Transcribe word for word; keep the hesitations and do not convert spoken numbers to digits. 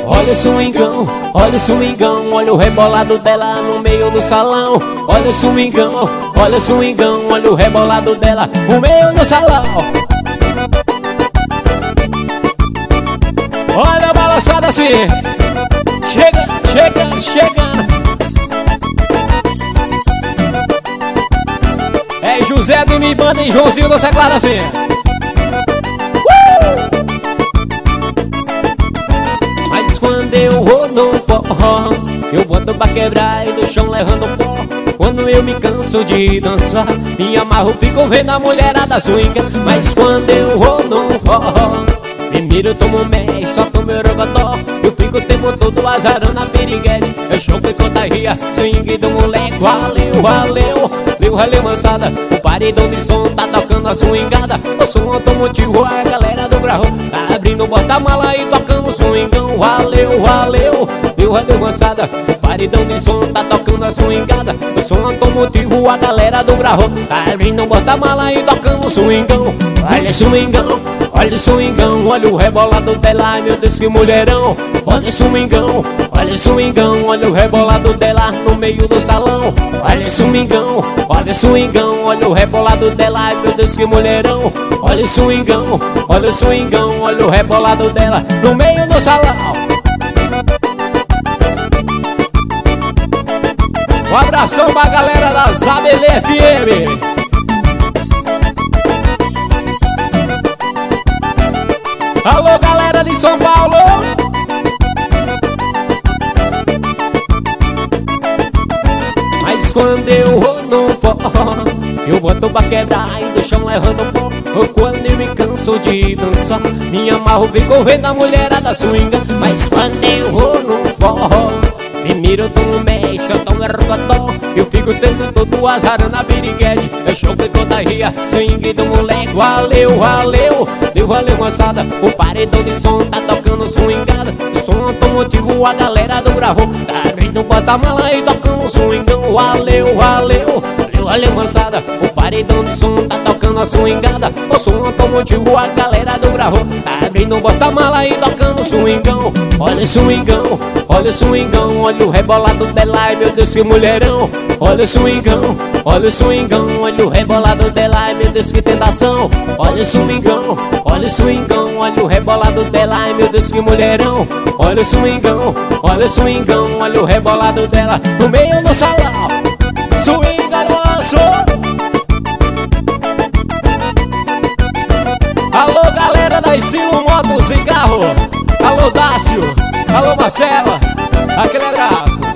Olha o swingão, olha o swingão, olha o rebolado dela no meio do salão. Olha o swingão, olha o swingão, olha o rebolado dela no meio do salão. Olha a balançada assim. Chega, chega, chegando. É José do Mi Banda e Joãozinho da Seclada assim. Mas quando eu vou no forró, eu boto pra quebrar e do chão levando pó. Quando eu me canso de dançar, me amarro, fico vendo a mulherada swinga. Mas quando eu vou no forró, me miro, tomo mé, solto meu rogodó. Eu fico o tempo todo azarando a piriguete. Eu choco e contagia, swing do moleque. Valeu, valeu, deu valeu mansada. O paredão de som tá tocando a swingada. O som automotivo, a galera do grau tá abrindo o porta-mala e tocando o swingão. Valeu, valeu, deu valeu mansada. O paredão de som tá tocando a swingada. O som automotivo, a galera do grau tá abrindo o porta-mala e tocando o swingão. Olha o swingão, olha o swingão, olha o rebolado dela, ai meu Deus que mulherão. Olha o swingão, olha o swingão, olha o rebolado dela no meio do salão. Olha o swingão, olha o swingão, olha o rebolado dela, ai meu Deus que mulherão. Olha o swingão, olha o swingão, olha o rebolado dela no meio do salão. Um abração pra galera da Zabelê F M. Alô, galera de São Paulo! Mas quando eu vou no forró, eu boto pra quebrar e do chão levando pó. Ou quando eu me canso de dançar, me amarro, fico vendo a mulherada swinga. Mas quando eu vou no forró, me miro, tomo mé, solto meu rogodó. Eu fico o tempo todo azarando a piriguete. Eu choco e contagia, swing do moleque. Valeu, valeu, deu valeu moçada. O paredão de som tá tocando swingada. O som automotivo, a galera do grau tá abrindo o porta-mala e tocando swingão. Valeu, valeu, deu valeu moçada. O paredão de som tá tocando a swingada. O som automotivo, a galera do grau tá abrindo o porta-mala e tocando swingão. Olha o swingão, olha o swingão, olha o rebolado dela, ai meu Deus que mulherão. Olha o swingão, olha o swingão, olha o rebolado dela, ai meu Deus que tentação. Olha o swingão, olha o swingão, olha o rebolado dela, ai meu Deus que mulherão. Olha o swingão, olha o swingão, olha o rebolado dela no meio do salão. Swinga nosso. Alô galera da Estilo Motos e Carro. Alô Dácio, alô Marcela, aquele abraço.